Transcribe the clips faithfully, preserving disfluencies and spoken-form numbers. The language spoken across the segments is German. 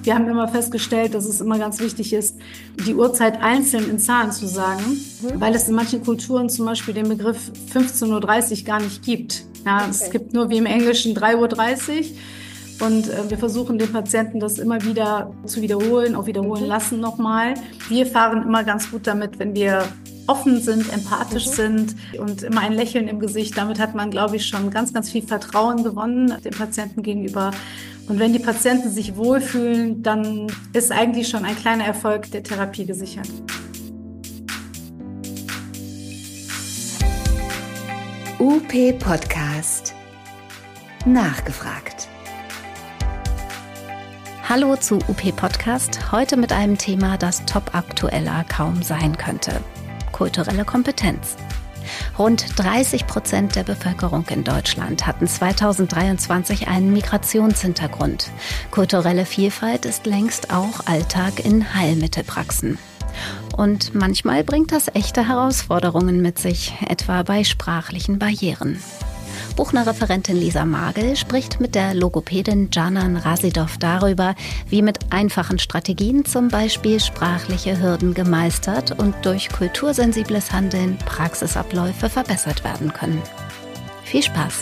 Wir haben immer festgestellt, dass es immer ganz wichtig ist, die Uhrzeit einzeln in Zahlen zu sagen, mhm. weil es in manchen Kulturen zum Beispiel den Begriff fünfzehn Uhr dreißig gar nicht gibt. Ja, okay. Es gibt nur wie im Englischen drei Uhr dreißig. Und äh, wir versuchen den Patienten das immer wieder zu wiederholen, auch wiederholen mhm. lassen nochmal. Wir fahren immer ganz gut damit, wenn wir offen sind, empathisch mhm. sind und immer ein Lächeln im Gesicht. Damit hat man, glaube ich, schon ganz, ganz viel Vertrauen gewonnen dem Patienten gegenüber. Und wenn die Patienten sich wohlfühlen, dann ist eigentlich schon ein kleiner Erfolg der Therapie gesichert. U P Podcast. Nachgefragt. Hallo zu U P Podcast, heute mit einem Thema, das top aktueller kaum sein könnte. Kulturelle Kompetenz. Rund dreißig Prozent der Bevölkerung in Deutschland hatten zweitausenddreiundzwanzig einen Migrationshintergrund. Kulturelle Vielfalt ist längst auch Alltag in Heilmittelpraxen. Und manchmal bringt das echte Herausforderungen mit sich, etwa bei sprachlichen Barrieren. Buchner-Referentin Lisa Magel spricht mit der Logopädin Canan Rasidov darüber, wie mit einfachen Strategien zum Beispiel sprachliche Hürden gemeistert und durch kultursensibles Handeln Praxisabläufe verbessert werden können. Viel Spaß!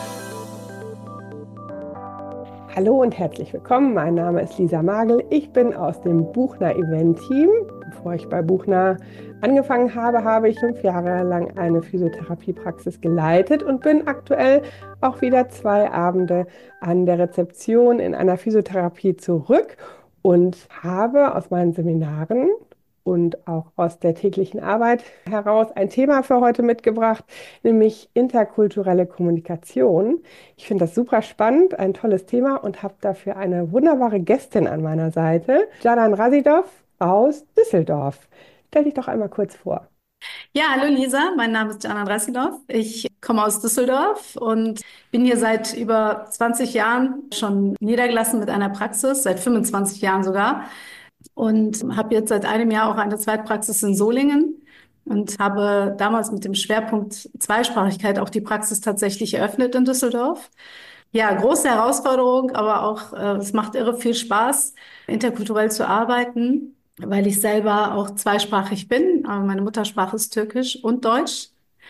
Hallo und herzlich willkommen, mein Name ist Lisa Magel, ich bin aus dem Buchner-Event-Team. Bevor ich bei Buchner angefangen habe, habe ich fünf Jahre lang eine Physiotherapiepraxis geleitet und bin aktuell auch wieder zwei Abende an der Rezeption in einer Physiotherapie zurück und habe aus meinen Seminaren und auch aus der täglichen Arbeit heraus ein Thema für heute mitgebracht, nämlich interkulturelle Kommunikation. Ich finde das super spannend, ein tolles Thema und habe dafür eine wunderbare Gästin an meiner Seite, Canan Rasidov aus Düsseldorf. Stell dich doch einmal kurz vor. Ja, hallo Lisa, mein Name ist Canan Rasidov. Ich komme aus Düsseldorf und bin hier seit über zwanzig Jahren schon niedergelassen mit einer Praxis, seit fünfundzwanzig Jahren sogar. Und habe jetzt seit einem Jahr auch eine Zweitpraxis in Solingen und habe damals mit dem Schwerpunkt Zweisprachigkeit auch die Praxis tatsächlich eröffnet in Düsseldorf. Ja, große Herausforderung, aber auch äh, es macht irre viel Spaß, interkulturell zu arbeiten, weil ich selber auch zweisprachig bin. Aber meine Muttersprache ist Türkisch und Deutsch.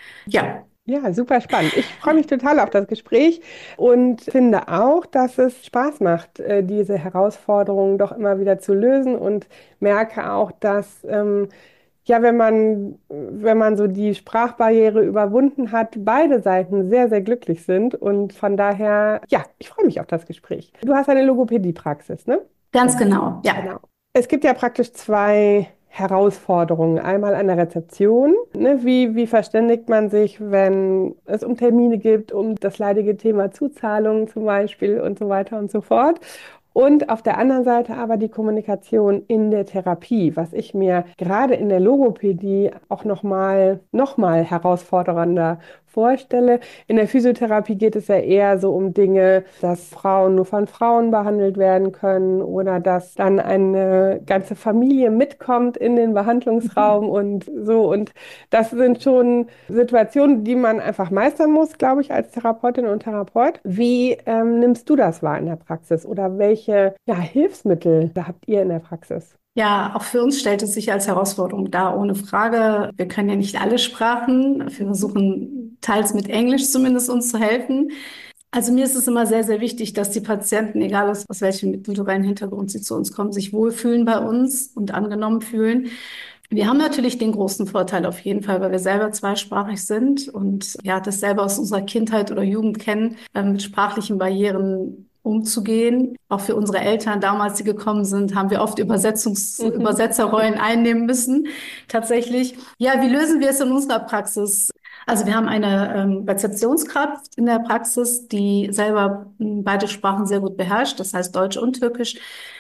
Ja. Ja, super spannend. Ich freue mich total auf das Gespräch und finde auch, dass es Spaß macht, diese Herausforderungen doch immer wieder zu lösen und merke auch, dass ähm, ja, wenn man, wenn man so die Sprachbarriere überwunden hat, beide Seiten sehr, sehr glücklich sind und von daher, ja, ich freue mich auf das Gespräch. Du hast eine Logopädie-Praxis, ne? Ganz genau, ja. Genau. Es gibt ja praktisch zwei Herausforderungen. Einmal an der Rezeption. Ne? Wie, wie verständigt man sich, wenn es um Termine geht, um das leidige Thema Zuzahlungen zum Beispiel und so weiter und so fort. Und auf der anderen Seite aber die Kommunikation in der Therapie, was ich mir gerade in der Logopädie auch nochmal noch mal herausfordernder vorstelle. In der Physiotherapie geht es ja eher so um Dinge, dass Frauen nur von Frauen behandelt werden können oder dass dann eine ganze Familie mitkommt in den Behandlungsraum und so. Und das sind schon Situationen, die man einfach meistern muss, glaube ich, als Therapeutin und Therapeut. Wie ähm, nimmst du das wahr in der Praxis oder welche ja, Hilfsmittel habt ihr in der Praxis? Ja, auch für uns stellt es sich als Herausforderung dar, ohne Frage. Wir können ja nicht alle Sprachen. Wir versuchen teils mit Englisch zumindest uns zu helfen. Also mir ist es immer sehr, sehr wichtig, dass die Patienten, egal aus, aus welchem kulturellen Hintergrund sie zu uns kommen, sich wohlfühlen bei uns und angenommen fühlen. Wir haben natürlich den großen Vorteil auf jeden Fall, weil wir selber zweisprachig sind und ja, das selber aus unserer Kindheit oder Jugend kennen, äh, mit sprachlichen Barrieren umzugehen. Auch für unsere Eltern damals, die gekommen sind, haben wir oft Übersetzungs- mhm. Übersetzerrollen einnehmen müssen. Tatsächlich. Ja, wie lösen wir es in unserer Praxis? Also wir haben eine ähm, Rezeptionskraft in der Praxis, die selber m, beide Sprachen sehr gut beherrscht, das heißt Deutsch und Türkisch.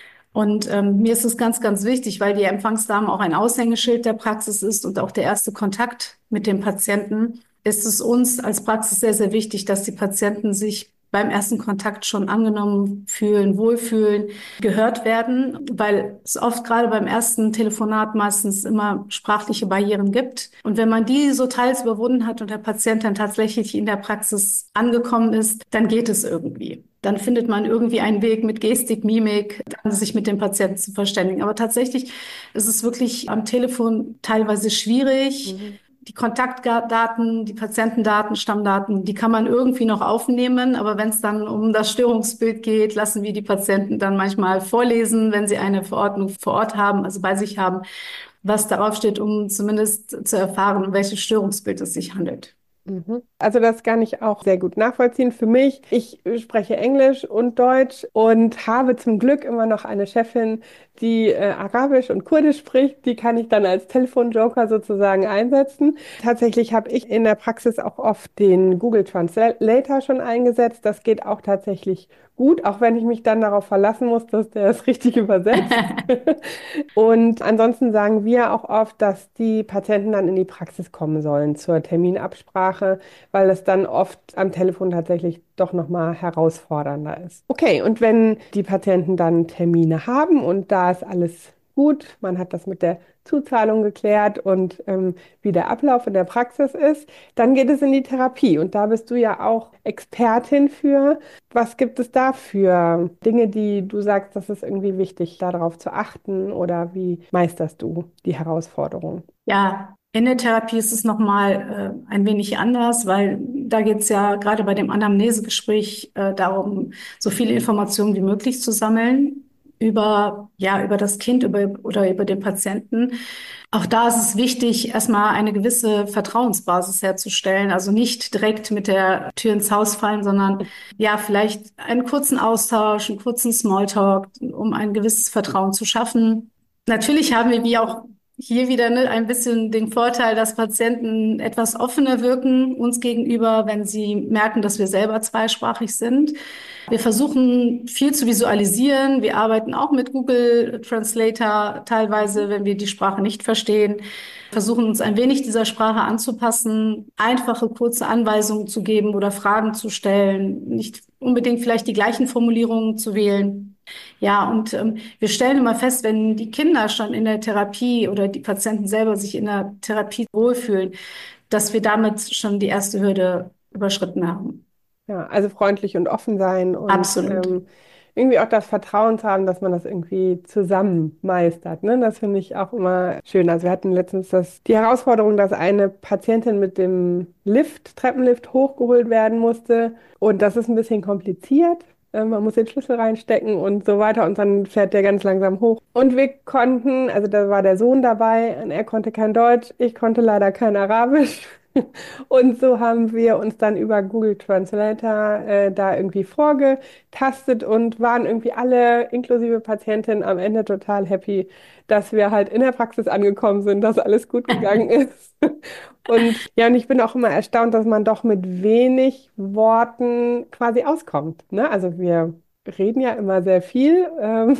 Und ähm, mir ist es ganz, ganz wichtig, weil die Empfangsdame auch ein Aushängeschild der Praxis ist und auch der erste Kontakt mit dem Patienten, ist es uns als Praxis sehr, sehr wichtig, dass die Patienten sich beim ersten Kontakt schon angenommen fühlen, wohlfühlen, gehört werden, weil es oft gerade beim ersten Telefonat meistens immer sprachliche Barrieren gibt. Und wenn man die so teils überwunden hat und der Patient dann tatsächlich in der Praxis angekommen ist, dann geht es irgendwie. Dann findet man irgendwie einen Weg mit Gestik, Mimik, dann sich mit dem Patienten zu verständigen. Aber tatsächlich ist es wirklich am Telefon teilweise schwierig. Mhm. Die Kontaktdaten, die Patientendaten, Stammdaten, die kann man irgendwie noch aufnehmen. Aber wenn es dann um das Störungsbild geht, lassen wir die Patienten dann manchmal vorlesen, wenn sie eine Verordnung vor Ort haben, also bei sich haben, was darauf steht, um zumindest zu erfahren, um welches Störungsbild es sich handelt. Also das kann ich auch sehr gut nachvollziehen. Für mich, ich spreche Englisch und Deutsch und habe zum Glück immer noch eine Chefin, die äh, Arabisch und Kurdisch spricht. Die kann ich dann als Telefonjoker sozusagen einsetzen. Tatsächlich habe ich in der Praxis auch oft den Google Translator schon eingesetzt. Das geht auch tatsächlich gut, auch wenn ich mich dann darauf verlassen muss, dass der es richtig übersetzt. Und ansonsten sagen wir auch oft, dass die Patienten dann in die Praxis kommen sollen zur Terminabsprache, weil es dann oft am Telefon tatsächlich doch nochmal herausfordernder ist. Okay, und wenn die Patienten dann Termine haben und da ist alles gut, man hat das mit der Zuzahlung geklärt und ähm, wie der Ablauf in der Praxis ist, dann geht es in die Therapie. Und da bist du ja auch Expertin für. Was gibt es da für Dinge, die du sagst, das ist irgendwie wichtig, darauf zu achten, oder wie meisterst du die Herausforderung? Ja, in der Therapie ist es nochmal äh, ein wenig anders, weil da geht es ja gerade bei dem Anamnesegespräch äh, darum, so viele Informationen wie möglich zu sammeln über, ja, über das Kind über, oder über den Patienten. Auch da ist es wichtig, erstmal eine gewisse Vertrauensbasis herzustellen. Also nicht direkt mit der Tür ins Haus fallen, sondern ja, vielleicht einen kurzen Austausch, einen kurzen Smalltalk, um ein gewisses Vertrauen zu schaffen. Natürlich haben wir, wie auch hier wieder ne, ein bisschen den Vorteil, dass Patienten etwas offener wirken uns gegenüber, wenn sie merken, dass wir selber zweisprachig sind. Wir versuchen viel zu visualisieren. Wir arbeiten auch mit Google Translator teilweise, wenn wir die Sprache nicht verstehen. Versuchen uns ein wenig dieser Sprache anzupassen, einfache, kurze Anweisungen zu geben oder Fragen zu stellen, nicht unbedingt vielleicht die gleichen Formulierungen zu wählen. Ja, und ähm, wir stellen immer fest, wenn die Kinder schon in der Therapie oder die Patienten selber sich in der Therapie wohlfühlen, dass wir damit schon die erste Hürde überschritten haben. Ja, also freundlich und offen sein und Absolut. ähm, irgendwie auch das Vertrauen zu haben, dass man das irgendwie zusammen meistert. Ne? Das finde ich auch immer schön. Also wir hatten letztens das, die Herausforderung, dass eine Patientin mit dem Lift, Treppenlift hochgeholt werden musste. Und das ist ein bisschen kompliziert. Äh, Man muss den Schlüssel reinstecken und so weiter und dann fährt der ganz langsam hoch. Und wir konnten, also da war der Sohn dabei und er konnte kein Deutsch, ich konnte leider kein Arabisch. Und so haben wir uns dann über Google Translator äh, da irgendwie vorgetastet und waren irgendwie alle, inklusive Patientin, am Ende total happy, dass wir halt in der Praxis angekommen sind, dass alles gut gegangen ist. Und ja, und ich bin auch immer erstaunt, dass man doch mit wenig Worten quasi auskommt. Ne? Also wir reden ja immer sehr viel, ähm,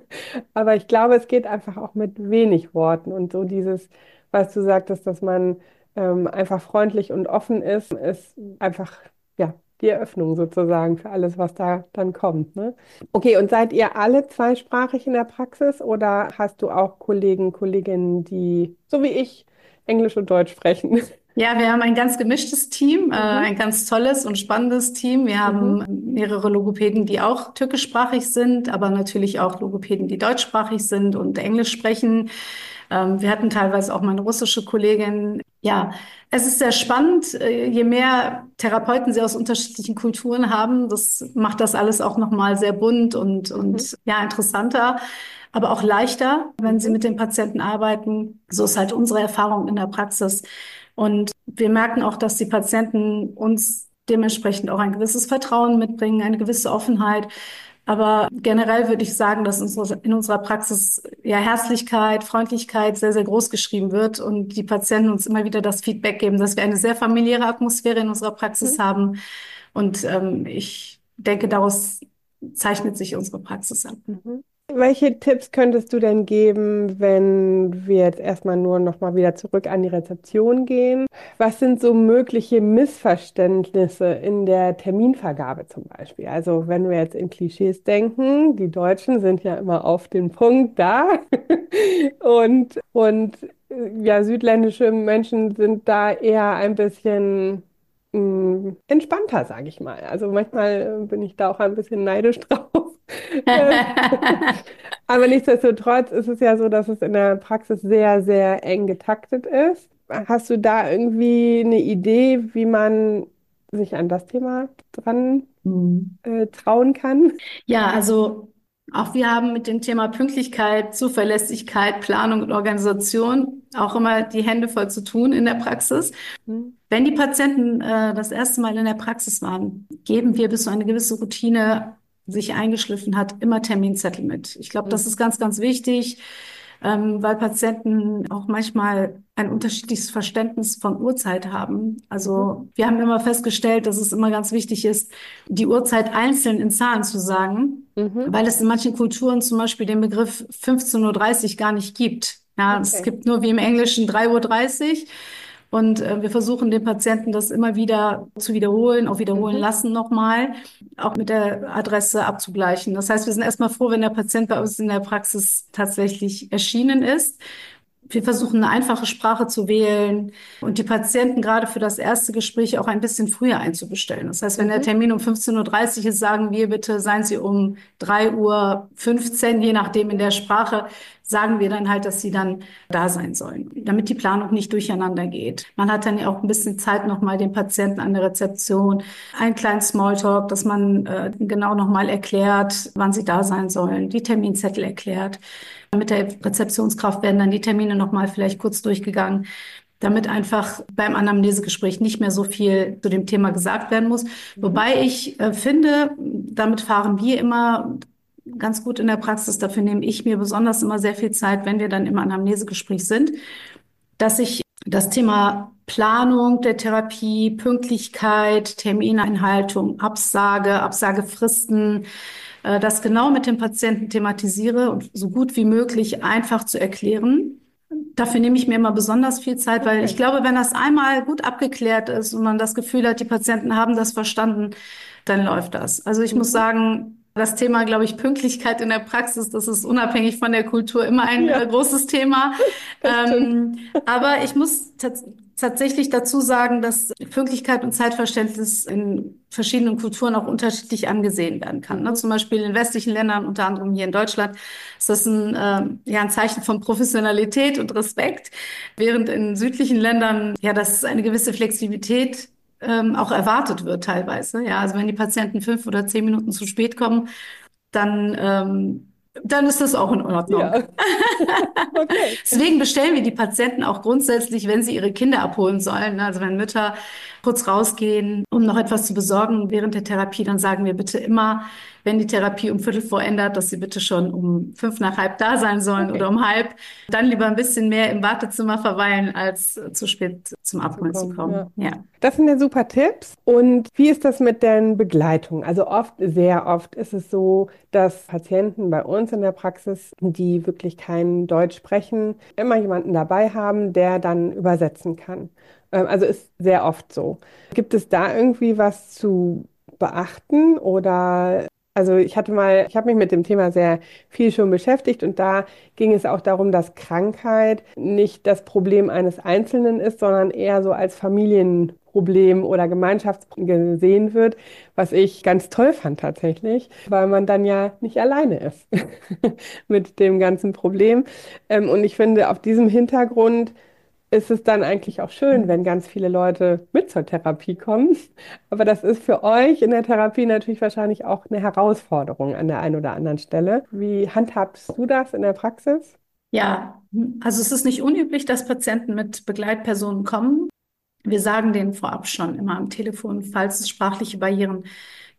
aber ich glaube, es geht einfach auch mit wenig Worten. Und so dieses, was du sagtest, dass man ähm, einfach freundlich und offen ist, ist einfach, ja, die Eröffnung sozusagen für alles, was da dann kommt. Ne? Okay, und seid ihr alle zweisprachig in der Praxis oder hast du auch Kollegen, Kolleginnen, die, so wie ich, Englisch und Deutsch sprechen? Ja, wir haben ein ganz gemischtes Team, äh, Mhm. ein ganz tolles und spannendes Team. Wir haben Mhm. mehrere Logopäden, die auch türkischsprachig sind, aber natürlich auch Logopäden, die deutschsprachig sind und Englisch sprechen. Ähm, wir hatten teilweise auch mal eine russische Kollegin. Ja, es ist sehr spannend. Äh, Je mehr Therapeuten sie aus unterschiedlichen Kulturen haben, das macht das alles auch nochmal sehr bunt und, Mhm. und ja, interessanter, aber auch leichter, wenn sie Mhm. mit den Patienten arbeiten. So ist halt unsere Erfahrung in der Praxis. Und wir merken auch, dass die Patienten uns dementsprechend auch ein gewisses Vertrauen mitbringen, eine gewisse Offenheit. Aber generell würde ich sagen, dass unsere, in unserer Praxis ja Herzlichkeit, Freundlichkeit sehr, sehr groß geschrieben wird und die Patienten uns immer wieder das Feedback geben, dass wir eine sehr familiäre Atmosphäre in unserer Praxis Mhm. haben. Und ähm, ich denke, daraus zeichnet sich unsere Praxis ab. Mhm. Welche Tipps könntest du denn geben, wenn wir jetzt erstmal nur noch mal wieder zurück an die Rezeption gehen? Was sind so mögliche Missverständnisse in der Terminvergabe zum Beispiel? Also wenn wir jetzt in Klischees denken, die Deutschen sind ja immer auf den Punkt da und, und äh, ja, südländische Menschen sind da eher ein bisschen mh, entspannter, sage ich mal. Also manchmal äh, bin ich da auch ein bisschen neidisch drauf. Ähm, Aber nichtsdestotrotz ist es ja so, dass es in der Praxis sehr, sehr eng getaktet ist. Hast du da irgendwie eine Idee, wie man sich an das Thema dran Mhm. äh, trauen kann? Ja, also auch wir haben mit dem Thema Pünktlichkeit, Zuverlässigkeit, Planung und Organisation auch immer die Hände voll zu tun in der Praxis. Hm. Wenn die Patienten äh, das erste Mal in der Praxis waren, geben wir, bis so eine gewisse Routine sich eingeschliffen hat, immer Terminzettel mit. Ich glaube, das ist ganz, ganz wichtig, ähm, weil Patienten auch manchmal ein unterschiedliches Verständnis von Uhrzeit haben. Mhm. Also wir haben immer festgestellt, dass es immer ganz wichtig ist, die Uhrzeit einzeln in Zahlen zu sagen, Mhm. weil es in manchen Kulturen zum Beispiel den Begriff fünfzehn Uhr dreißig gar nicht gibt. Ja, es Okay. gibt nur wie im Englischen drei Uhr dreißig. Und äh, wir versuchen den Patienten das immer wieder zu wiederholen, auch wiederholen Mhm. lassen nochmal, auch mit der Adresse abzugleichen. Das heißt, wir sind erstmal froh, wenn der Patient bei uns in der Praxis tatsächlich erschienen ist. Wir versuchen eine einfache Sprache zu wählen und die Patienten gerade für das erste Gespräch auch ein bisschen früher einzubestellen. Das heißt, wenn der Mhm. Termin um fünfzehn Uhr dreißig ist, sagen wir bitte, seien Sie um drei Uhr fünfzehn, je nachdem in der Sprache, sagen wir dann halt, dass Sie dann da sein sollen, damit die Planung nicht durcheinander geht. Man hat dann ja auch ein bisschen Zeit, nochmal den Patienten an der Rezeption, einen kleinen Smalltalk, dass man äh, genau nochmal erklärt, wann sie da sein sollen, die Terminzettel erklärt. Mit der Rezeptionskraft werden dann die Termine nochmal vielleicht kurz durchgegangen, damit einfach beim Anamnesegespräch nicht mehr so viel zu dem Thema gesagt werden muss. Mhm. Wobei ich äh, finde, damit fahren wir immer ganz gut in der Praxis. Dafür nehme ich mir besonders immer sehr viel Zeit, wenn wir dann im Anamnesegespräch sind, dass ich das Thema Planung der Therapie, Pünktlichkeit, Termineinhaltung, Absage, Absagefristen, äh, das genau mit dem Patienten thematisiere und so gut wie möglich einfach zu erklären. Dafür nehme ich mir immer besonders viel Zeit, weil ich Okay. glaube, wenn das einmal gut abgeklärt ist und man das Gefühl hat, die Patienten haben das verstanden, dann läuft das. Also ich muss Mhm. sagen, das Thema, glaube ich, Pünktlichkeit in der Praxis, das ist unabhängig von der Kultur immer ein Ja, äh, großes Thema. das stimmt. Ähm, aber ich muss tats tatsächlich dazu sagen, dass Pünktlichkeit und Zeitverständnis in verschiedenen Kulturen auch unterschiedlich angesehen werden kann. Ne? Mhm. Zum Beispiel in westlichen Ländern, unter anderem hier in Deutschland, ist das ein, äh, ja, ein Zeichen von Professionalität und Respekt, während in südlichen Ländern ja das eine gewisse Flexibilität ähm, auch erwartet wird teilweise. Ja, also wenn die Patienten fünf oder zehn Minuten zu spät kommen, dann ähm, dann ist das auch in Ordnung. Ja, okay. Deswegen bestellen wir die Patienten auch grundsätzlich, wenn sie ihre Kinder abholen sollen. Also wenn Mütter kurz rausgehen, um noch etwas zu besorgen während der Therapie, dann sagen wir bitte immer, wenn die Therapie um Viertel vor ändert, dass sie bitte schon um fünf nach halb da sein sollen oder Okay. um halb. Dann lieber ein bisschen mehr im Wartezimmer verweilen, als zu spät zum Zu Abholen zu kommen. Ja. kommen. Ja. Das sind ja super Tipps. Und wie ist das mit den Begleitungen? Also oft, sehr oft ist es so, dass Patienten bei uns in der Praxis, die wirklich kein Deutsch sprechen, immer jemanden dabei haben, der dann übersetzen kann. Ähm, Also ist sehr oft so. Gibt es da irgendwie was zu beachten oder also ich hatte mal, ich habe mich mit dem Thema sehr viel schon beschäftigt und da ging es auch darum, dass Krankheit nicht das Problem eines Einzelnen ist, sondern eher so als Familienproblem oder Gemeinschaftsproblem gesehen wird, was ich ganz toll fand tatsächlich, weil man dann ja nicht alleine ist mit dem ganzen Problem. Ähm, Und ich finde, auf diesem Hintergrund ist es dann eigentlich auch schön, wenn ganz viele Leute mit zur Therapie kommen. Aber das ist für euch in der Therapie natürlich wahrscheinlich auch eine Herausforderung an der einen oder anderen Stelle. Wie handhabst du das in der Praxis? Ja, also es ist nicht unüblich, dass Patienten mit Begleitpersonen kommen. Wir sagen denen vorab schon immer am Telefon, falls es sprachliche Barrieren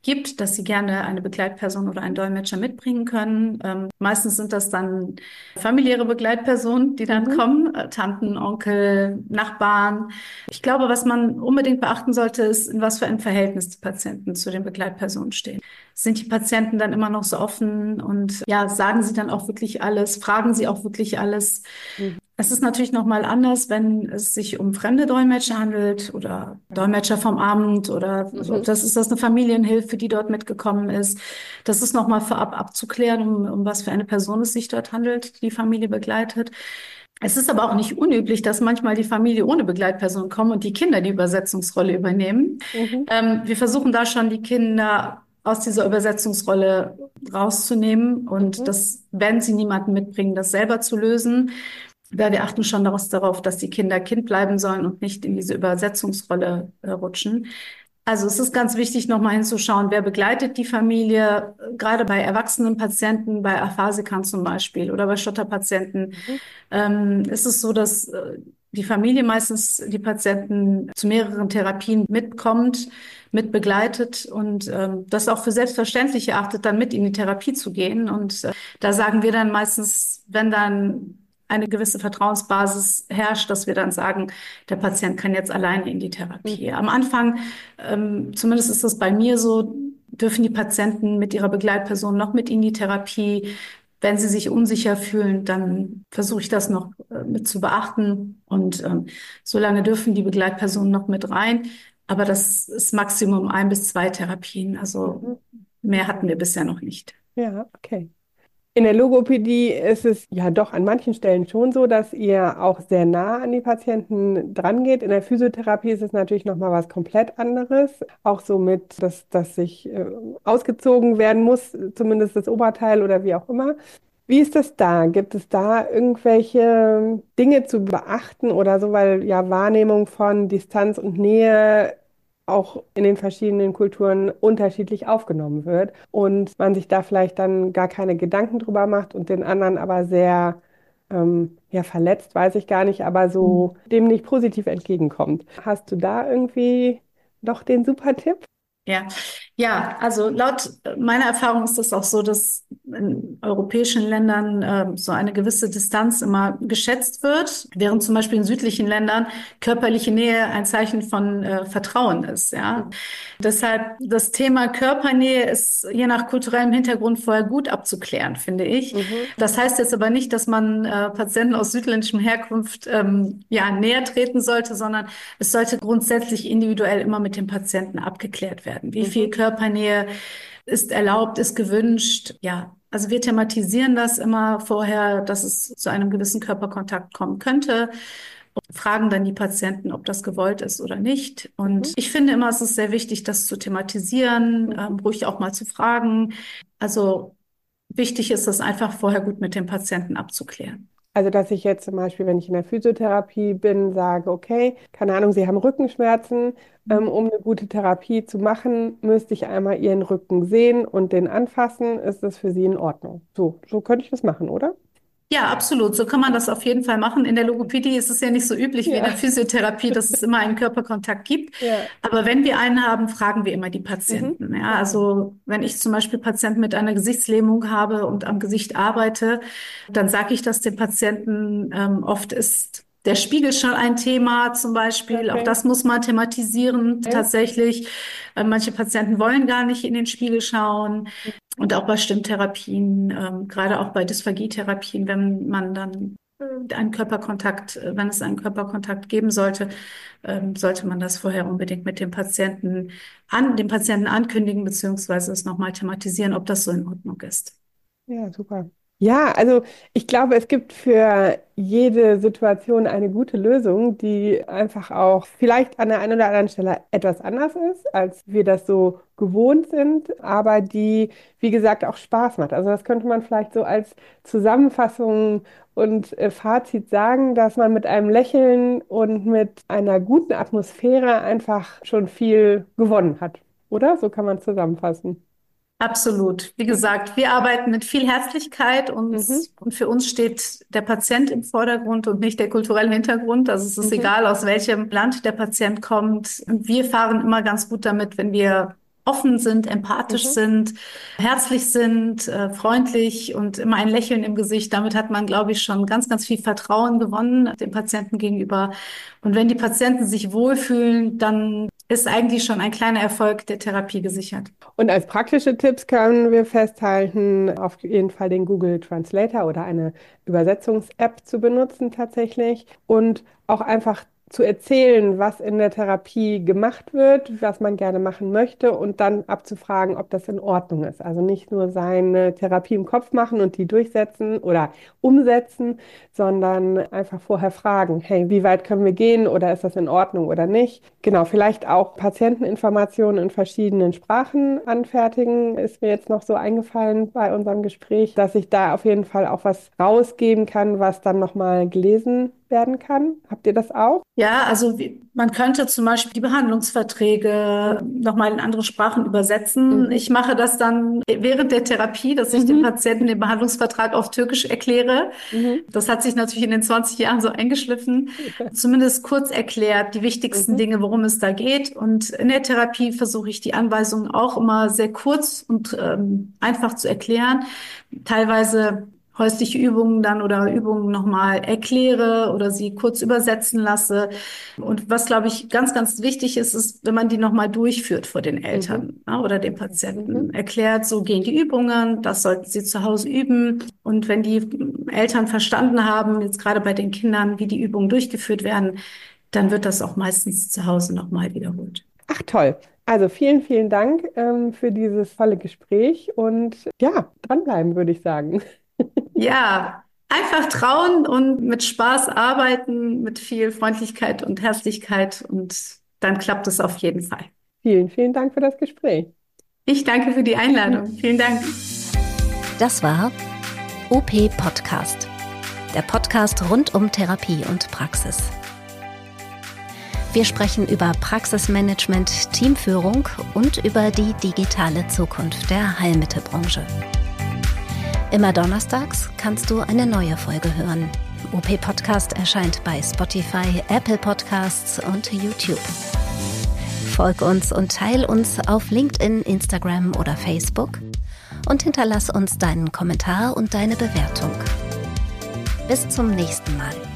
gibt, dass sie gerne eine Begleitperson oder einen Dolmetscher mitbringen können. Ähm, meistens sind das dann familiäre Begleitpersonen, die dann Mhm. kommen, äh, Tanten, Onkel, Nachbarn. Ich glaube, was man unbedingt beachten sollte, ist, in was für ein Verhältnis die Patienten zu den Begleitpersonen stehen. Sind die Patienten dann immer noch so offen und ja, sagen sie dann auch wirklich alles, fragen sie auch wirklich alles? Mhm. Es ist natürlich nochmal anders, wenn es sich um fremde Dolmetscher handelt oder Dolmetscher vom Amt oder also Mhm. das ist das eine Familienhilfe, die dort mitgekommen ist. Das ist nochmal vorab abzuklären, um, um was für eine Person es sich dort handelt, die die Familie begleitet. Es ist aber auch nicht unüblich, dass manchmal die Familie ohne Begleitperson kommt und die Kinder die Übersetzungsrolle übernehmen. Mhm. Ähm, wir versuchen da schon die Kinder aus dieser Übersetzungsrolle rauszunehmen und Mhm. das, wenn sie niemanden mitbringen, das selber zu lösen. Weil wir achten schon darauf, dass die Kinder Kind bleiben sollen und nicht in diese Übersetzungsrolle äh, rutschen. Also es ist ganz wichtig, nochmal hinzuschauen, wer begleitet die Familie, äh, gerade bei erwachsenen Patienten, bei Aphasikern zum Beispiel oder bei Stotterpatienten. Mhm. Ähm, ist es so, dass äh, die Familie meistens die Patienten zu mehreren Therapien mitkommt, mit begleitet und ähm, das auch für selbstverständlich erachtet, dann mit in die Therapie zu gehen. Und äh, da sagen wir dann meistens, wenn dann eine gewisse Vertrauensbasis herrscht, dass wir dann sagen, der Patient kann jetzt alleine in die Therapie. Mhm. Am Anfang, ähm, zumindest ist das bei mir so, dürfen die Patienten mit ihrer Begleitperson noch mit in die Therapie. Wenn sie sich unsicher fühlen, dann versuche ich das noch äh, mit zu beachten. Und ähm, solange dürfen die Begleitpersonen noch mit rein. Aber das ist Maximum ein bis zwei Therapien. Also Mhm. mehr Okay. hatten wir bisher noch nicht. Ja, okay. In der Logopädie ist es ja doch an manchen Stellen schon so, dass ihr auch sehr nah an die Patienten drangeht. In der Physiotherapie ist es natürlich nochmal was komplett anderes. Auch so mit, dass, dass sich äh, ausgezogen werden muss, zumindest das Oberteil oder wie auch immer. Wie ist das da? Gibt es da irgendwelche Dinge zu beachten oder so, weil ja Wahrnehmung von Distanz und Nähe auch in den verschiedenen Kulturen unterschiedlich aufgenommen wird und man sich da vielleicht dann gar keine Gedanken drüber macht und den anderen aber sehr ähm, ja, verletzt, weiß ich gar nicht, aber so dem nicht positiv entgegenkommt. Hast du da irgendwie noch den super Tipp? Ja, ja, also laut meiner Erfahrung ist es auch so, dass in europäischen Ländern äh, so eine gewisse Distanz immer geschätzt wird, während zum Beispiel in südlichen Ländern körperliche Nähe ein Zeichen von äh, Vertrauen ist. Ja, deshalb das Thema Körpernähe ist je nach kulturellem Hintergrund vorher gut abzuklären, finde ich. Mhm. Das heißt jetzt aber nicht, dass man äh, Patienten aus südländischem Herkunft ähm, ja näher treten sollte, sondern es sollte grundsätzlich individuell immer mit dem Patienten abgeklärt werden. Wie viel Mhm. Körpernähe ist erlaubt, ist gewünscht? Ja, also wir thematisieren das immer vorher, dass es zu einem gewissen Körperkontakt kommen könnte. Und fragen dann die Patienten, ob das gewollt ist oder nicht. Und Mhm. ich finde immer, es ist sehr wichtig, das zu thematisieren, Mhm. ähm, ruhig auch mal zu fragen. Also wichtig ist es einfach vorher gut mit dem Patienten abzuklären. Also, dass ich jetzt zum Beispiel, wenn ich in der Physiotherapie bin, sage, okay, keine Ahnung, Sie haben Rückenschmerzen. Ähm, um eine gute Therapie zu machen, müsste ich einmal Ihren Rücken sehen und den anfassen. Ist das für Sie in Ordnung? So, so könnte ich das machen, oder? Ja, absolut. So kann man das auf jeden Fall machen. In der Logopädie ist es ja nicht so üblich wie in der Ja, Physiotherapie, dass es immer einen Körperkontakt gibt. ja. Aber wenn wir einen haben, fragen wir immer die Mhm. Patienten. Ja, Okay. also wenn ich zum Beispiel Patienten mit einer Gesichtslähmung habe und am Gesicht arbeite, dann sage ich das dem Patienten. Ähm, oft ist der Spiegel schon ein Thema zum Beispiel. Auch Okay. das muss man thematisieren Okay. tatsächlich. Äh, manche Patienten wollen gar nicht in den Spiegel schauen. Und auch bei Stimmtherapien, ähm, gerade auch bei Dysphagietherapien, wenn man dann äh, einen Körperkontakt, äh, wenn es einen Körperkontakt geben sollte, ähm, sollte man das vorher unbedingt mit dem Patienten an, dem Patienten ankündigen, beziehungsweise es nochmal thematisieren, ob das so in Ordnung ist. Ja, super. Ja, also ich glaube, es gibt für jede Situation eine gute Lösung, die einfach auch vielleicht an der einen oder anderen Stelle etwas anders ist, als wir das so gewohnt sind, aber die, wie gesagt, auch Spaß macht. Also das könnte man vielleicht so als Zusammenfassung und äh, Fazit sagen, dass man mit einem Lächeln und mit einer guten Atmosphäre einfach schon viel gewonnen hat, oder? So kann man es zusammenfassen. Absolut. Wie gesagt, wir arbeiten mit viel Herzlichkeit und, Mhm. und für uns steht der Patient im Vordergrund und nicht der kulturelle Hintergrund. Also es ist Mhm. egal, aus welchem Land der Patient kommt. Und wir fahren immer ganz gut damit, wenn wir offen sind, empathisch mhm. sind, herzlich sind, äh, freundlich und immer ein Lächeln im Gesicht. Damit hat man, glaube ich, schon ganz, ganz viel Vertrauen gewonnen dem Patienten gegenüber. Und wenn die Patienten sich wohlfühlen, dann ist eigentlich schon ein kleiner Erfolg der Therapie gesichert. Und als praktische Tipps können wir festhalten, auf jeden Fall den Google Translator oder eine Übersetzungs-App zu benutzen tatsächlich und auch einfach zu erzählen, was in der Therapie gemacht wird, was man gerne machen möchte und dann abzufragen, ob das in Ordnung ist. Also nicht nur seine Therapie im Kopf machen und die durchsetzen oder umsetzen, sondern einfach vorher fragen, hey, wie weit können wir gehen oder ist das in Ordnung oder nicht? Genau, vielleicht auch Patienteninformationen in verschiedenen Sprachen anfertigen, ist mir jetzt noch so eingefallen bei unserem Gespräch, dass ich da auf jeden Fall auch was rausgeben kann, was dann nochmal gelesen werden kann. Habt ihr das auch? Ja, also man könnte zum Beispiel die Behandlungsverträge nochmal in andere Sprachen übersetzen. Mhm. Ich mache das dann während der Therapie, dass ich mhm. dem Patienten den Behandlungsvertrag auf Türkisch erkläre. Mhm. Das hat sich natürlich in den zwanzig Jahren so eingeschliffen. Zumindest kurz erklärt, die wichtigsten mhm. Dinge, worum es da geht. Und in der Therapie versuche ich die Anweisungen auch immer sehr kurz und ähm, einfach zu erklären. Teilweise häusliche Übungen dann oder Übungen nochmal erkläre oder sie kurz übersetzen lasse. Und was, glaube ich, ganz, ganz wichtig ist, ist, wenn man die nochmal durchführt vor den Eltern mhm. oder den Patienten. Mhm. Erklärt, so gehen die Übungen, das sollten sie zu Hause üben. Und wenn die Eltern verstanden haben, jetzt gerade bei den Kindern, wie die Übungen durchgeführt werden, dann wird das auch meistens zu Hause nochmal wiederholt. Ach toll. Also vielen, vielen Dank ähm, für dieses tolle Gespräch und ja, dranbleiben, würde ich sagen. Ja, einfach trauen und mit Spaß arbeiten, mit viel Freundlichkeit und Herzlichkeit und dann klappt es auf jeden Fall. Vielen, vielen Dank für das Gespräch. Ich danke für die Einladung. Vielen Dank. Das war O P Podcast, der Podcast rund um Therapie und Praxis. Wir sprechen über Praxismanagement, Teamführung und über die digitale Zukunft der Heilmittelbranche. Immer donnerstags kannst du eine neue Folge hören. O P Podcast erscheint bei Spotify, Apple Podcasts und YouTube. Folg uns und teil uns auf LinkedIn, Instagram oder Facebook und hinterlass uns deinen Kommentar und deine Bewertung. Bis zum nächsten Mal.